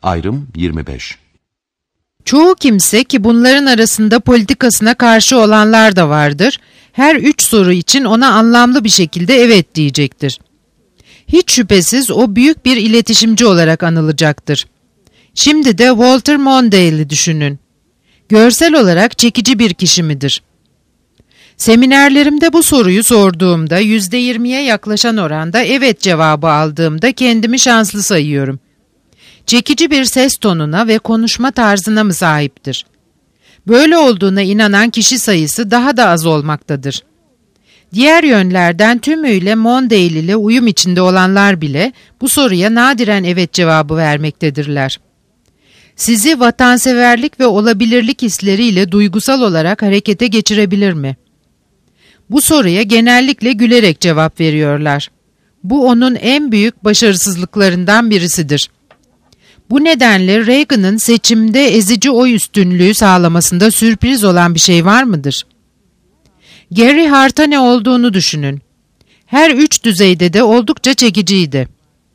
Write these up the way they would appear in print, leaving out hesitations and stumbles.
Ayrım 25. Çoğu kimse, ki bunların arasında politikasına karşı olanlar da vardır, her 3 soru için ona anlamlı bir şekilde evet diyecektir. Hiç şüphesiz o büyük bir iletişimci olarak anılacaktır. Şimdi de Walter Mondale'i düşünün. Görsel olarak çekici bir kişi midir? Seminerlerimde bu soruyu sorduğumda %20'ye yaklaşan oranda evet cevabı aldığımda kendimi şanslı sayıyorum. Çekici bir ses tonuna ve konuşma tarzına mı sahiptir? Böyle olduğuna inanan kişi sayısı daha da az olmaktadır. Diğer yönlerden tümüyle Mondale ile uyum içinde olanlar bile bu soruya nadiren evet cevabı vermektedirler. Sizi vatanseverlik ve olabilirlik hisleriyle duygusal olarak harekete geçirebilir mi? Bu soruya genellikle gülerek cevap veriyorlar. Bu onun en büyük başarısızlıklarından birisidir. Bu nedenle Reagan'ın seçimde ezici oy üstünlüğü sağlamasında sürpriz olan bir şey var mıdır? Gary Hart'a ne olduğunu düşünün. Her 3 düzeyde de oldukça çekiciydi.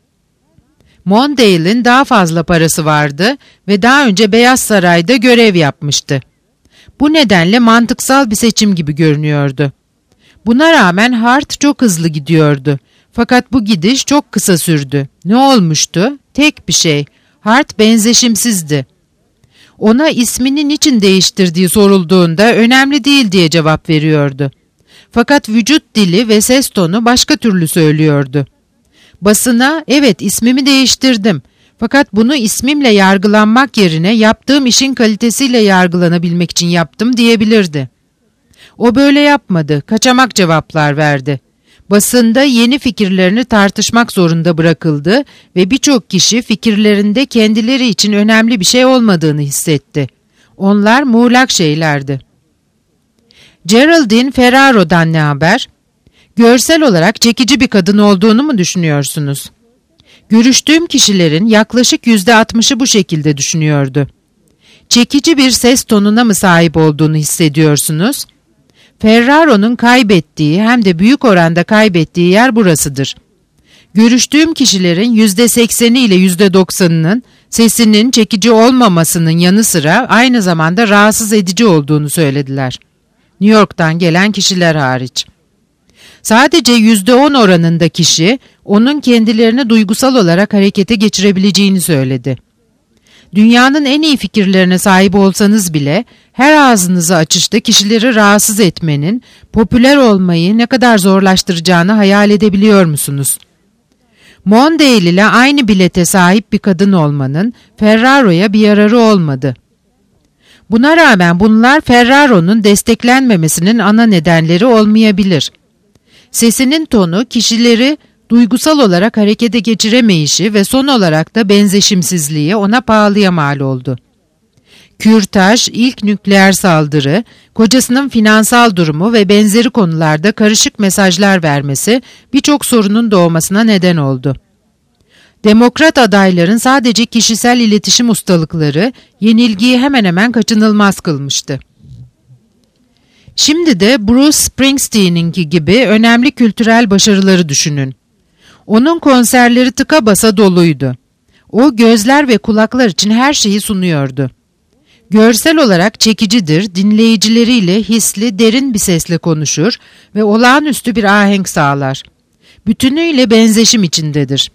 Mondale'in daha fazla parası vardı ve daha önce Beyaz Saray'da görev yapmıştı. Bu nedenle mantıksal bir seçim gibi görünüyordu. Buna rağmen Hart çok hızlı gidiyordu. Fakat bu gidiş çok kısa sürdü. Ne olmuştu? Tek bir şey. Hart benzeşimsizdi. Ona ismini niçin değiştirdiği sorulduğunda önemli değil diye cevap veriyordu. Fakat vücut dili ve ses tonu başka türlü söylüyordu. Basına evet ismimi değiştirdim. Fakat bunu ismimle yargılanmak yerine yaptığım işin kalitesiyle yargılanabilmek için yaptım diyebilirdi. O böyle yapmadı, kaçamak cevaplar verdi. Basında yeni fikirlerini tartışmak zorunda bırakıldı ve birçok kişi fikirlerinde kendileri için önemli bir şey olmadığını hissetti. Onlar muğlak şeylerdi. Geraldine Ferraro'dan ne haber? Görsel olarak çekici bir kadın olduğunu mu düşünüyorsunuz? Görüştüğüm kişilerin yaklaşık %60'ı bu şekilde düşünüyordu. Çekici bir ses tonuna mı sahip olduğunu hissediyorsunuz? Ferraro'nun kaybettiği hem de büyük oranda kaybettiği yer burasıdır. Görüştüğüm kişilerin %80'i ile %90'ının sesinin çekici olmamasının yanı sıra aynı zamanda rahatsız edici olduğunu söylediler. New York'tan gelen kişiler hariç. Sadece %10 oranında kişi onun kendilerini duygusal olarak harekete geçirebileceğini söyledi. Dünyanın en iyi fikirlerine sahip olsanız bile her ağzınızı açışta kişileri rahatsız etmenin, popüler olmayı ne kadar zorlaştıracağını hayal edebiliyor musunuz? Mondale ile aynı bilete sahip bir kadın olmanın Ferraro'ya bir yararı olmadı. Buna rağmen bunlar Ferraro'nun desteklenmemesinin ana nedenleri olmayabilir. Sesinin tonu kişileri duygusal olarak harekete geçiremeyişi ve son olarak da benzeşimsizliği ona pahalıya mal oldu. Kürtaj, ilk nükleer saldırı, kocasının finansal durumu ve benzeri konularda karışık mesajlar vermesi birçok sorunun doğmasına neden oldu. Demokrat adayların sadece kişisel iletişim ustalıkları yenilgiyi hemen hemen kaçınılmaz kılmıştı. Şimdi de Bruce Springsteen'inki gibi önemli kültürel başarıları düşünün. Onun konserleri tıka basa doluydu. O gözler ve kulaklar için her şeyi sunuyordu. Görsel olarak çekicidir, dinleyicileriyle hisli, derin bir sesle konuşur ve olağanüstü bir ahenk sağlar. Bütünüyle benzeşim içindedir.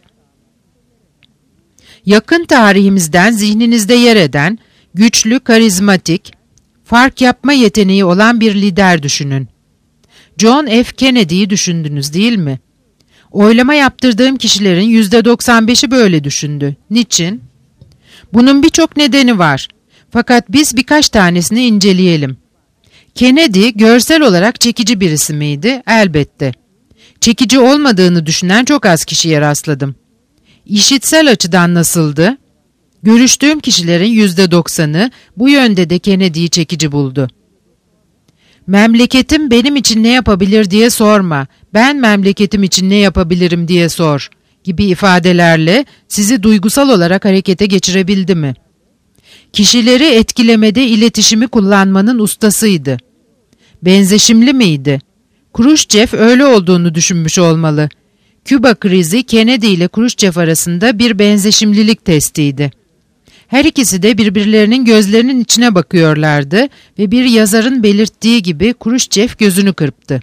Yakın tarihimizden zihninizde yer eden, güçlü, karizmatik, fark yapma yeteneği olan bir lider düşünün. John F. Kennedy'yi düşündünüz değil mi? Oylama yaptırdığım kişilerin %95'i böyle düşündü. Niçin? Bunun birçok nedeni var. Fakat biz birkaç tanesini inceleyelim. Kennedy görsel olarak çekici birisi miydi? Elbette. Çekici olmadığını düşünen çok az kişiye rastladım. İşitsel açıdan nasıldı? Görüştüğüm kişilerin %90'ı bu yönde de Kennedy'yi çekici buldu. Memleketim benim için ne yapabilir diye sorma, ben memleketim için ne yapabilirim diye sor gibi ifadelerle sizi duygusal olarak harekete geçirebildi mi? Kişileri etkilemede iletişimi kullanmanın ustasıydı. Benzeşimli miydi? Kruşçev öyle olduğunu düşünmüş olmalı. Küba krizi Kennedy ile Kruşçev arasında bir benzeşimlilik testiydi. Her ikisi de birbirlerinin gözlerinin içine bakıyorlardı ve bir yazarın belirttiği gibi Kruşçev gözünü kırptı.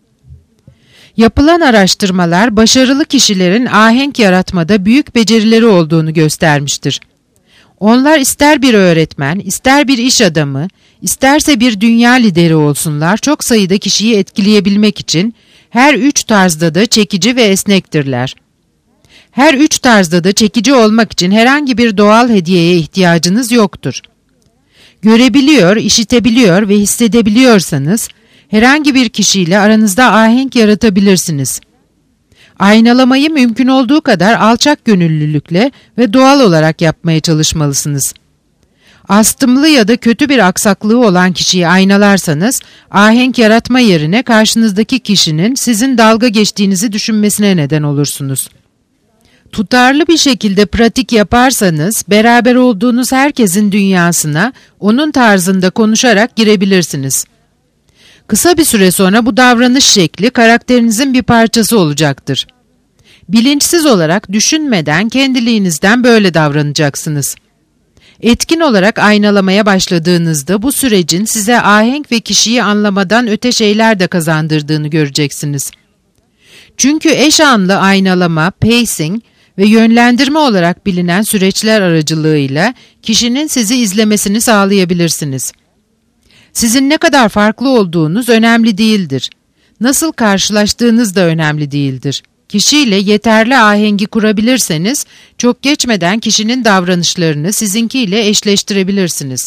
Yapılan araştırmalar başarılı kişilerin ahenk yaratmada büyük becerileri olduğunu göstermiştir. Onlar ister bir öğretmen, ister bir iş adamı, isterse bir dünya lideri olsunlar, çok sayıda kişiyi etkileyebilmek için her üç tarzda da çekici ve esnektirler. Her üç tarzda da çekici olmak için herhangi bir doğal hediyeye ihtiyacınız yoktur. Görebiliyor, işitebiliyor ve hissedebiliyorsanız herhangi bir kişiyle aranızda ahenk yaratabilirsiniz. Aynalamayı mümkün olduğu kadar alçak gönüllülükle ve doğal olarak yapmaya çalışmalısınız. Astımlı ya da kötü bir aksaklığı olan kişiyi aynalarsanız, ahenk yaratma yerine karşınızdaki kişinin sizin dalga geçtiğinizi düşünmesine neden olursunuz. Tutarlı bir şekilde pratik yaparsanız, beraber olduğunuz herkesin dünyasına, onun tarzında konuşarak girebilirsiniz. Kısa bir süre sonra bu davranış şekli karakterinizin bir parçası olacaktır. Bilinçsiz olarak düşünmeden kendiliğinizden böyle davranacaksınız. Etkin olarak aynalamaya başladığınızda bu sürecin size ahenk ve kişiyi anlamadan öte şeyler de kazandırdığını göreceksiniz. Çünkü eş anlı aynalama, pacing ve yönlendirme olarak bilinen süreçler aracılığıyla kişinin sizi izlemesini sağlayabilirsiniz. Sizin ne kadar farklı olduğunuz önemli değildir. Nasıl karşılaştığınız da önemli değildir. Kişiyle yeterli ahengi kurabilirseniz, çok geçmeden kişinin davranışlarını sizinkiyle eşleştirebilirsiniz.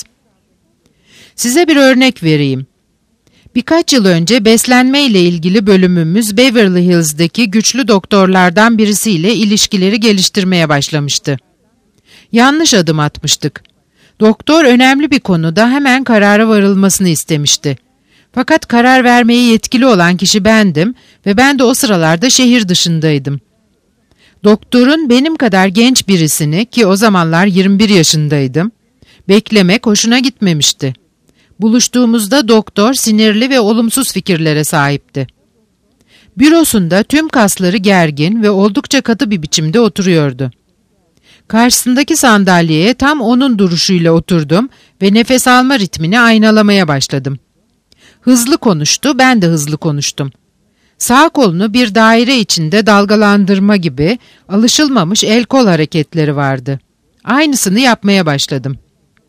Size bir örnek vereyim. Birkaç yıl önce beslenme ile ilgili bölümümüz Beverly Hills'deki güçlü doktorlardan birisiyle ilişkileri geliştirmeye başlamıştı. Yanlış adım atmıştık. Doktor önemli bir konuda hemen karara varılmasını istemişti. Fakat karar vermeye yetkili olan kişi bendim ve ben de o sıralarda şehir dışındaydım. Doktorun benim kadar genç birisini, ki o zamanlar 21 yaşındaydım, beklemek hoşuna gitmemişti. Buluştuğumuzda doktor sinirli ve olumsuz fikirlere sahipti. Bürosunda tüm kasları gergin ve oldukça katı bir biçimde oturuyordu. Karşısındaki sandalyeye tam onun duruşuyla oturdum ve nefes alma ritmini aynalamaya başladım. Hızlı konuştu, ben de hızlı konuştum. Sağ kolunu bir daire içinde dalgalandırma gibi alışılmamış el kol hareketleri vardı. Aynısını yapmaya başladım.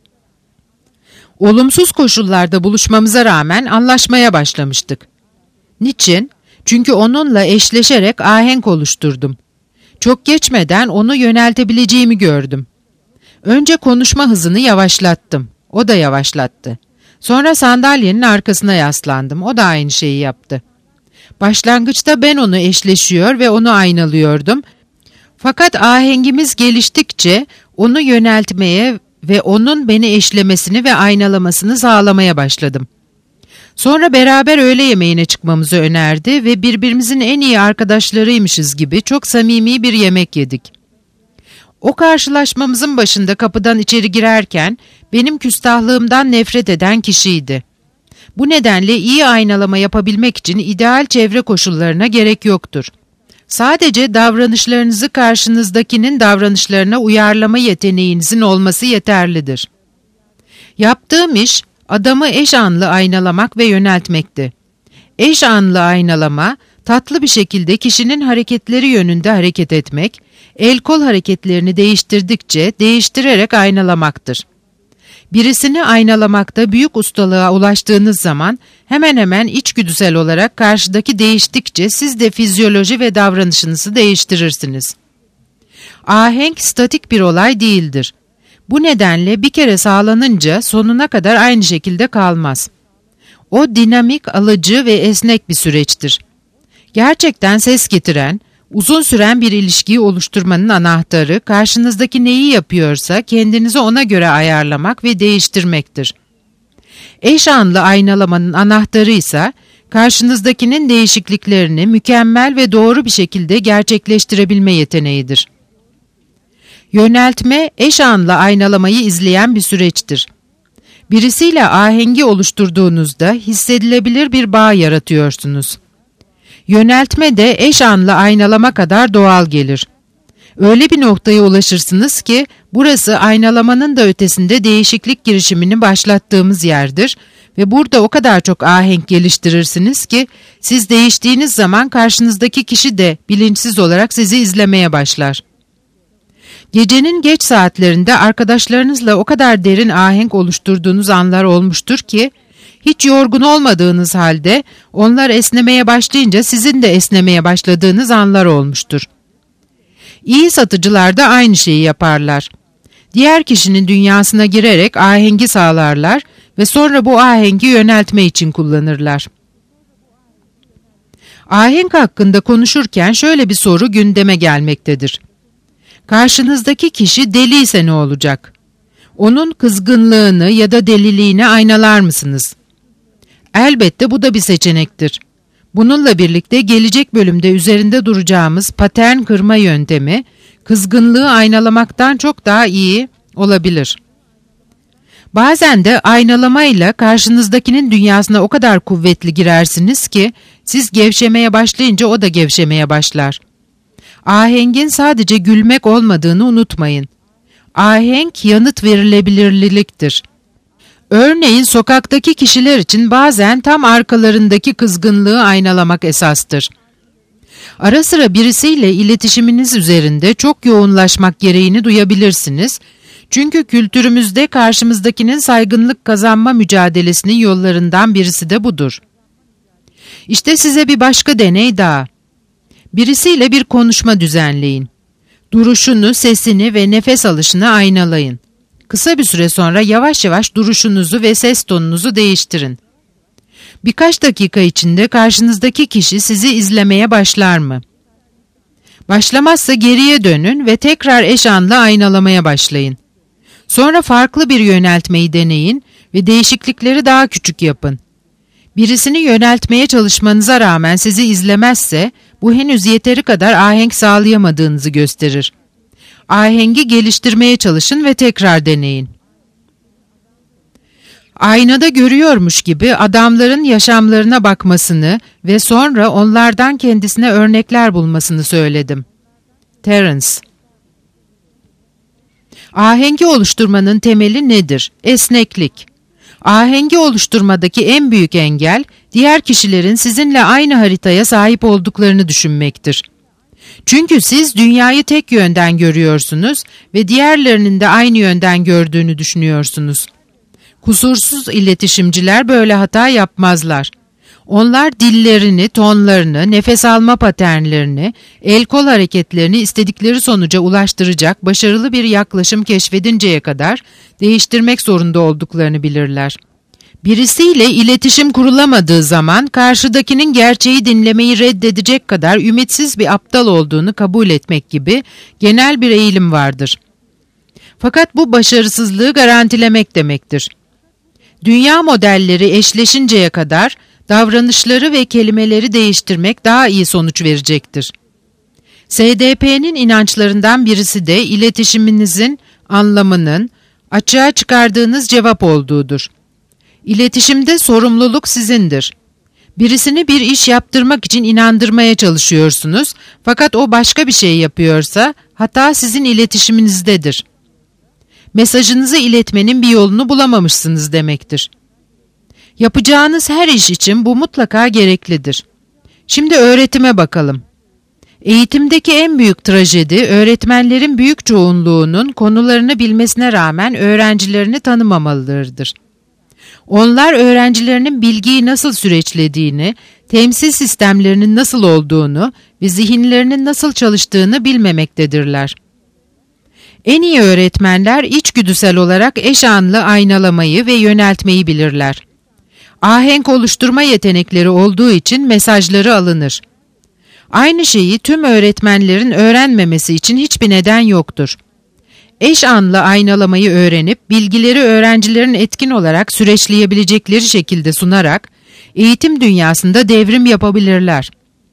Olumsuz koşullarda buluşmamıza rağmen anlaşmaya başlamıştık. Niçin? Çünkü onunla eşleşerek ahenk oluşturdum. Çok geçmeden onu yöneltebileceğimi gördüm. Önce konuşma hızını yavaşlattım. O da yavaşlattı. Sonra sandalyenin arkasına yaslandım. O da aynı şeyi yaptı. Başlangıçta ben onu eşleşiyor ve onu aynalıyordum. Fakat ahengimiz geliştikçe onu yöneltmeye ve onun beni eşlemesini ve aynalamasını sağlamaya başladım. Sonra beraber öğle yemeğine çıkmamızı önerdi ve birbirimizin en iyi arkadaşlarıymışız gibi çok samimi bir yemek yedik. O karşılaşmamızın başında kapıdan içeri girerken benim küstahlığımdan nefret eden kişiydi. Bu nedenle iyi aynalama yapabilmek için ideal çevre koşullarına gerek yoktur. Sadece davranışlarınızı karşınızdakinin davranışlarına uyarlama yeteneğinizin olması yeterlidir. Yaptığım iş, adamı eş anlı aynalamak ve yöneltmekti. Eş anlı aynalama, tatlı bir şekilde kişinin hareketleri yönünde hareket etmek, el kol hareketlerini değiştirdikçe değiştirerek aynalamaktır. Birisini aynalamakta büyük ustalığa ulaştığınız zaman hemen hemen içgüdüsel olarak karşıdaki değiştikçe siz de fizyoloji ve davranışınızı değiştirirsiniz. Ahenk statik bir olay değildir. Bu nedenle bir kere sağlanınca sonuna kadar aynı şekilde kalmaz. O dinamik, alıcı ve esnek bir süreçtir. Gerçekten ses getiren, uzun süren bir ilişkiyi oluşturmanın anahtarı, karşınızdaki neyi yapıyorsa kendinizi ona göre ayarlamak ve değiştirmektir. Eş anlı aynalamanın anahtarı ise karşınızdakinin değişikliklerini mükemmel ve doğru bir şekilde gerçekleştirebilme yeteneğidir. Yöneltme, eş anlı aynalamayı izleyen bir süreçtir. Birisiyle ahengi oluşturduğunuzda hissedilebilir bir bağ yaratıyorsunuz. Yöneltme de eş anlı aynalama kadar doğal gelir. Öyle bir noktaya ulaşırsınız ki burası aynalamanın da ötesinde değişiklik girişimini başlattığımız yerdir ve burada o kadar çok ahenk geliştirirsiniz ki siz değiştiğiniz zaman karşınızdaki kişi de bilinçsiz olarak sizi izlemeye başlar. Gecenin geç saatlerinde arkadaşlarınızla o kadar derin ahenk oluşturduğunuz anlar olmuştur ki hiç yorgun olmadığınız halde onlar esnemeye başlayınca sizin de esnemeye başladığınız anlar olmuştur. İyi satıcılar da aynı şeyi yaparlar. Diğer kişinin dünyasına girerek ahengi sağlarlar ve sonra bu ahengi yöneltme için kullanırlar. Ahenk hakkında konuşurken şöyle bir soru gündeme gelmektedir. Karşınızdaki kişi deli ise ne olacak? Onun kızgınlığını ya da deliliğini aynalar mısınız? Elbette bu da bir seçenektir. Bununla birlikte gelecek bölümde üzerinde duracağımız patern kırma yöntemi, kızgınlığı aynalamaktan çok daha iyi olabilir. Bazen de aynalamayla karşınızdakinin dünyasına o kadar kuvvetli girersiniz ki, siz gevşemeye başlayınca o da gevşemeye başlar. Ahengin sadece gülmek olmadığını unutmayın. Ahenk yanıt verilebilirliktir. Örneğin sokaktaki kişiler için bazen tam arkalarındaki kızgınlığı aynalamak esastır. Ara sıra birisiyle iletişiminiz üzerinde çok yoğunlaşmak gereğini duyabilirsiniz. Çünkü kültürümüzde karşımızdakinin saygınlık kazanma mücadelesinin yollarından birisi de budur. İşte size bir başka deney daha. Birisiyle bir konuşma düzenleyin. Duruşunu, sesini ve nefes alışını aynalayın. Kısa bir süre sonra yavaş yavaş duruşunuzu ve ses tonunuzu değiştirin. Birkaç dakika içinde karşınızdaki kişi sizi izlemeye başlar mı? Başlamazsa geriye dönün ve tekrar eş anla aynalamaya başlayın. Sonra farklı bir yöneltmeyi deneyin ve değişiklikleri daha küçük yapın. Birisini yöneltmeye çalışmanıza rağmen sizi izlemezse, bu henüz yeteri kadar ahenk sağlayamadığınızı gösterir. Ahengi geliştirmeye çalışın ve tekrar deneyin. Aynada görüyormuş gibi adamların yaşamlarına bakmasını ve sonra onlardan kendisine örnekler bulmasını söyledim. Terence. Ahengi oluşturmanın temeli nedir? Esneklik. Ahengi oluşturmadaki en büyük engel, diğer kişilerin sizinle aynı haritaya sahip olduklarını düşünmektir. Çünkü siz dünyayı tek yönden görüyorsunuz ve diğerlerinin de aynı yönden gördüğünü düşünüyorsunuz. Kusursuz iletişimciler böyle hata yapmazlar. Onlar dillerini, tonlarını, nefes alma paternlerini, el-kol hareketlerini istedikleri sonuca ulaştıracak başarılı bir yaklaşım keşfedinceye kadar değiştirmek zorunda olduklarını bilirler. Birisiyle iletişim kurulamadığı zaman karşıdakinin gerçeği dinlemeyi reddedecek kadar ümitsiz bir aptal olduğunu kabul etmek gibi genel bir eğilim vardır. Fakat bu başarısızlığı garantilemek demektir. Dünya modelleri eşleşinceye kadar davranışları ve kelimeleri değiştirmek daha iyi sonuç verecektir. SDP'nin inançlarından birisi de iletişiminizin anlamının açığa çıkardığınız cevap olduğudur. İletişimde sorumluluk sizindir. Birisini bir iş yaptırmak için inandırmaya çalışıyorsunuz, fakat o başka bir şey yapıyorsa hata sizin iletişiminizdedir. Mesajınızı iletmenin bir yolunu bulamamışsınız demektir. Yapacağınız her iş için bu mutlaka gereklidir. Şimdi öğretime bakalım. Eğitimdeki en büyük trajedi, öğretmenlerin büyük çoğunluğunun konularını bilmesine rağmen öğrencilerini tanımamalarıdır. Onlar öğrencilerinin bilgiyi nasıl süreçlediğini, temsil sistemlerinin nasıl olduğunu ve zihinlerinin nasıl çalıştığını bilmemektedirler. En iyi öğretmenler içgüdüsel olarak eş anlı aynalamayı ve yöneltmeyi bilirler. Ahenk oluşturma yetenekleri olduğu için mesajları alınır. Aynı şeyi tüm öğretmenlerin öğrenmemesi için hiçbir neden yoktur. Eş anlı aynalamayı öğrenip bilgileri öğrencilerin etkin olarak süreçleyebilecekleri şekilde sunarak eğitim dünyasında devrim yapabilirler.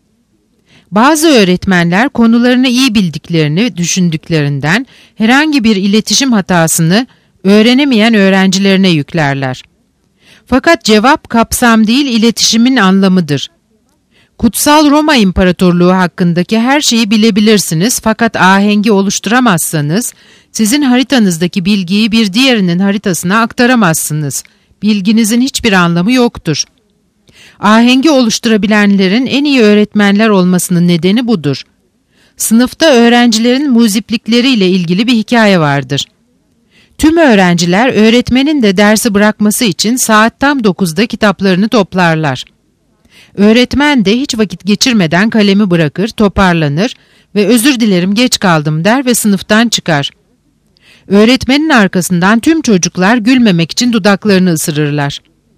Bazı öğretmenler konularını iyi bildiklerini düşündüklerinden herhangi bir iletişim hatasını öğrenemeyen öğrencilerine yüklerler. Fakat cevap kapsam değil, iletişimin anlamıdır. Kutsal Roma İmparatorluğu hakkındaki her şeyi bilebilirsiniz fakat ahengi oluşturamazsanız sizin haritanızdaki bilgiyi bir diğerinin haritasına aktaramazsınız. Bilginizin hiçbir anlamı yoktur. Ahengi oluşturabilenlerin en iyi öğretmenler olmasının nedeni budur. Sınıfta öğrencilerin muziplikleriyle ilgili bir hikaye vardır. Tüm öğrenciler öğretmenin de dersi bırakması için saat tam 9'da kitaplarını toplarlar. Öğretmen de hiç vakit geçirmeden kalemi bırakır, toparlanır ve özür dilerim geç kaldım der ve sınıftan çıkar. Öğretmenin arkasından tüm çocuklar gülmemek için dudaklarını ısırırlar.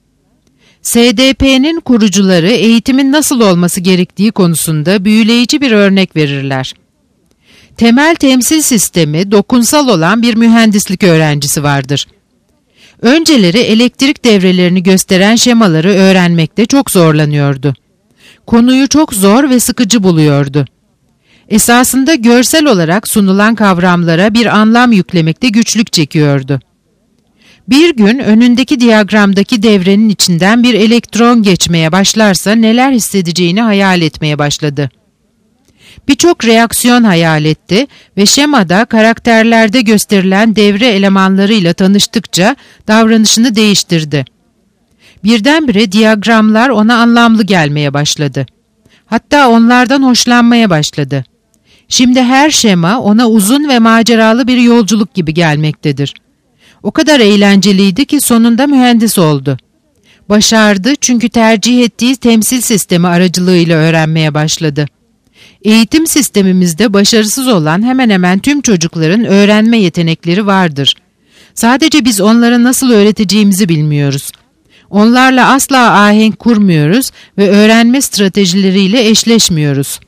SDP'nin kurucuları eğitimin nasıl olması gerektiği konusunda büyüleyici bir örnek verirler. Temel temsil sistemi dokunsal olan bir mühendislik öğrencisi vardır. Önceleri elektrik devrelerini gösteren şemaları öğrenmekte çok zorlanıyordu. Konuyu çok zor ve sıkıcı buluyordu. Esasında görsel olarak sunulan kavramlara bir anlam yüklemekte güçlük çekiyordu. Bir gün önündeki diyagramdaki devrenin içinden bir elektron geçmeye başlarsa neler hissedeceğini hayal etmeye başladı. Birçok reaksiyon hayal etti ve şemada karakterlerde gösterilen devre elemanlarıyla tanıştıkça davranışını değiştirdi. Birdenbire diyagramlar ona anlamlı gelmeye başladı. Hatta onlardan hoşlanmaya başladı. Şimdi her şema ona uzun ve maceralı bir yolculuk gibi gelmektedir. O kadar eğlenceliydi ki sonunda mühendis oldu. Başardı çünkü tercih ettiği temsil sistemi aracılığıyla öğrenmeye başladı. Eğitim sistemimizde başarısız olan hemen hemen tüm çocukların öğrenme yetenekleri vardır. Sadece biz onlara nasıl öğreteceğimizi bilmiyoruz. Onlarla asla ahenk kurmuyoruz ve öğrenme stratejileriyle eşleşmiyoruz.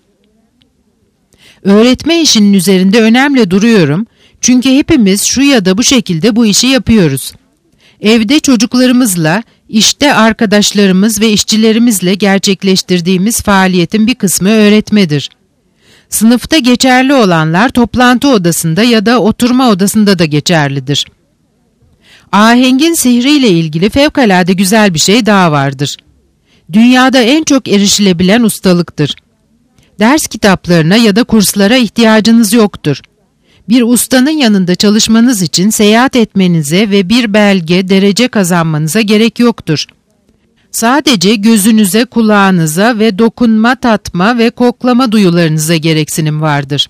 Öğretme işinin üzerinde önemli duruyorum çünkü hepimiz şu ya da bu şekilde bu işi yapıyoruz. Evde çocuklarımızla, işte arkadaşlarımız ve işçilerimizle gerçekleştirdiğimiz faaliyetin bir kısmı öğretmedir. Sınıfta geçerli olanlar toplantı odasında ya da oturma odasında da geçerlidir. Ahengin sihriyle ilgili fevkalade güzel bir şey daha vardır. Dünyada en çok erişilebilen ustalıktır. Ders kitaplarına ya da kurslara ihtiyacınız yoktur. Bir ustanın yanında çalışmanız için seyahat etmenize ve bir belge, derece kazanmanıza gerek yoktur. Sadece gözünüze, kulağınıza ve dokunma, tatma ve koklama duyularınıza gereksinim vardır.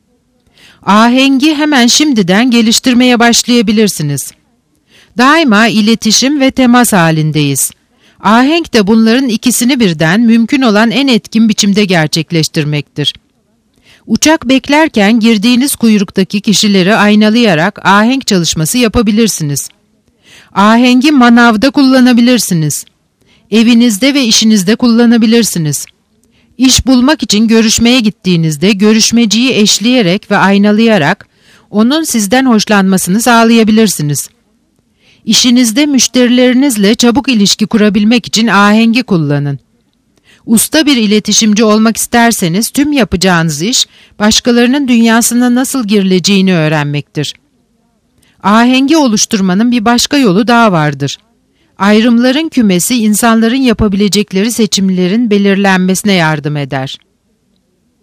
Ahengi hemen şimdiden geliştirmeye başlayabilirsiniz. Daima iletişim ve temas halindeyiz. Ahenk de bunların ikisini birden mümkün olan en etkin biçimde gerçekleştirmektir. Uçak beklerken girdiğiniz kuyruktaki kişileri aynalayarak ahenk çalışması yapabilirsiniz. Ahengi manavda kullanabilirsiniz. Evinizde ve işinizde kullanabilirsiniz. İş bulmak için görüşmeye gittiğinizde görüşmeciyi eşleyerek ve aynalayarak onun sizden hoşlanmasını sağlayabilirsiniz. İşinizde müşterilerinizle çabuk ilişki kurabilmek için ahengi kullanın. Usta bir iletişimci olmak isterseniz tüm yapacağınız iş başkalarının dünyasına nasıl girileceğini öğrenmektir. Ahengi oluşturmanın bir başka yolu daha vardır. Ayrımların kümesi insanların yapabilecekleri seçimlerin belirlenmesine yardım eder. Onlara ...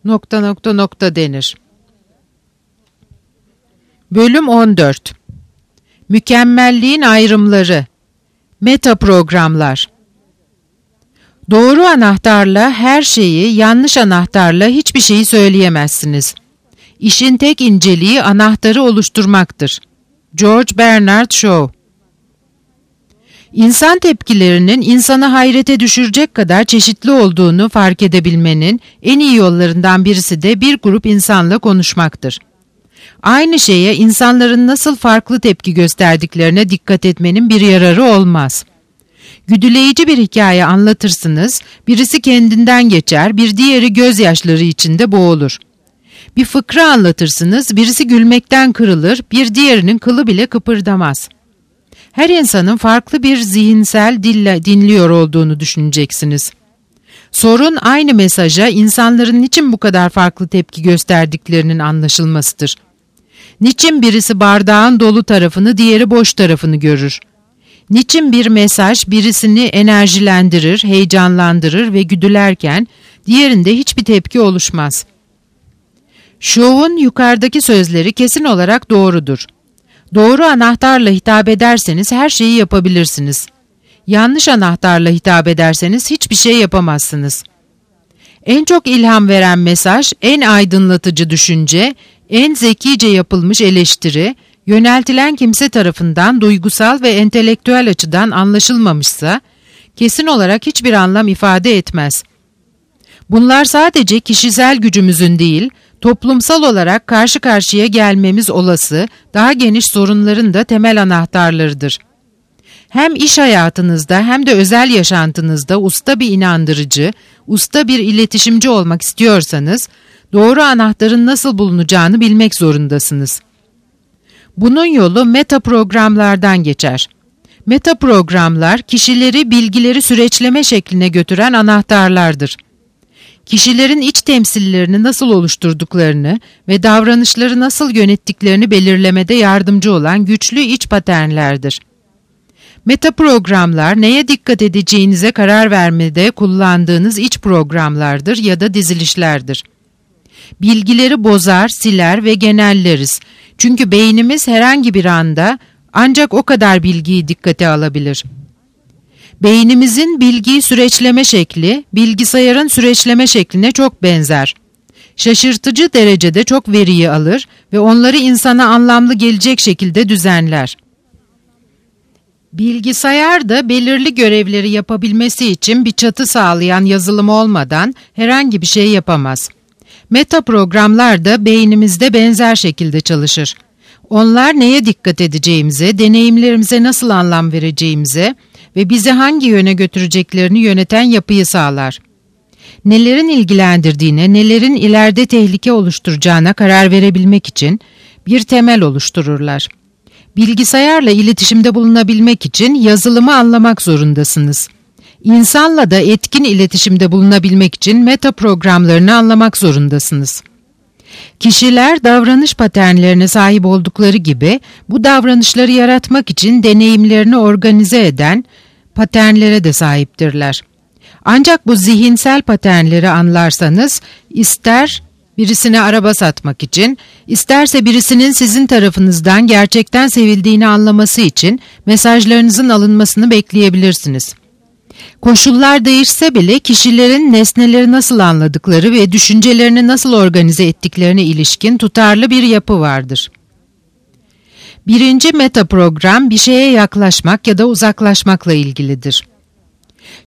denir. Bölüm 14. Mükemmelliğin ayrımları. Meta programlar. Doğru anahtarla her şeyi, yanlış anahtarla hiçbir şeyi söyleyemezsiniz. İşin tek inceliği anahtarı oluşturmaktır. George Bernard Shaw. İnsan tepkilerinin insanı hayrete düşürecek kadar çeşitli olduğunu fark edebilmenin en iyi yollarından birisi de bir grup insanla konuşmaktır. Aynı şeye insanların nasıl farklı tepki gösterdiklerine dikkat etmenin bir yararı olmaz. Güdüleyici bir hikaye anlatırsınız, birisi kendinden geçer, bir diğeri gözyaşları içinde boğulur. Bir fıkra anlatırsınız, birisi gülmekten kırılır, bir diğerinin kılı bile kıpırdamaz. Her insanın farklı bir zihinsel dille dinliyor olduğunu düşüneceksiniz. Sorun aynı mesaja insanların niçin bu kadar farklı tepki gösterdiklerinin anlaşılmasıdır. Niçin birisi bardağın dolu tarafını, diğeri boş tarafını görür? Niçin bir mesaj birisini enerjilendirir, heyecanlandırır ve güdülerken diğerinde hiçbir tepki oluşmaz? Shaw'un yukarıdaki sözleri kesin olarak doğrudur. Doğru anahtarla hitap ederseniz her şeyi yapabilirsiniz. Yanlış anahtarla hitap ederseniz hiçbir şey yapamazsınız. En çok ilham veren mesaj, en aydınlatıcı düşünce, en zekice yapılmış eleştiri, yöneltilen kimse tarafından duygusal ve entelektüel açıdan anlaşılmamışsa, kesin olarak hiçbir anlam ifade etmez. Bunlar sadece kişisel gücümüzün değil, toplumsal olarak karşı karşıya gelmemiz olası, daha geniş sorunların da temel anahtarlarıdır. Hem iş hayatınızda hem de özel yaşantınızda usta bir inandırıcı, usta bir iletişimci olmak istiyorsanız, doğru anahtarın nasıl bulunacağını bilmek zorundasınız. Bunun yolu meta programlardan geçer. Meta programlar, kişileri bilgileri süreçleme şekline götüren anahtarlardır. Kişilerin iç temsillerini nasıl oluşturduklarını ve davranışları nasıl yönettiklerini belirlemede yardımcı olan güçlü iç paternlerdir. Meta programlar, neye dikkat edeceğinize karar vermede kullandığınız iç programlardır ya da dizilişlerdir. Bilgileri bozar, siler ve genelleriz. Çünkü beynimiz herhangi bir anda ancak o kadar bilgiyi dikkate alabilir. Beynimizin bilgiyi süreçleme şekli, bilgisayarın süreçleme şekline çok benzer. Şaşırtıcı derecede çok veriyi alır ve onları insana anlamlı gelecek şekilde düzenler. Bilgisayar da belirli görevleri yapabilmesi için bir çatı sağlayan yazılım olmadan herhangi bir şey yapamaz. Meta programlar da beynimizde benzer şekilde çalışır. Onlar neye dikkat edeceğimize, deneyimlerimize nasıl anlam vereceğimize ve bizi hangi yöne götüreceklerini yöneten yapıyı sağlar. Nelerin ilgilendirdiğine, nelerin ileride tehlike oluşturacağına karar verebilmek için bir temel oluştururlar. Bilgisayarla iletişimde bulunabilmek için yazılımı anlamak zorundasınız. İnsanla da etkin iletişimde bulunabilmek için meta programlarını anlamak zorundasınız. Kişiler davranış paternlerine sahip oldukları gibi bu davranışları yaratmak için deneyimlerini organize eden paternlere de sahiptirler. Ancak bu zihinsel paternleri anlarsanız ister birisine araba satmak için, isterse birisinin sizin tarafınızdan gerçekten sevildiğini anlaması için mesajlarınızın alınmasını bekleyebilirsiniz. Koşullar değişse bile kişilerin nesneleri nasıl anladıkları ve düşüncelerini nasıl organize ettiklerine ilişkin tutarlı bir yapı vardır. Birinci meta program bir şeye yaklaşmak ya da uzaklaşmakla ilgilidir.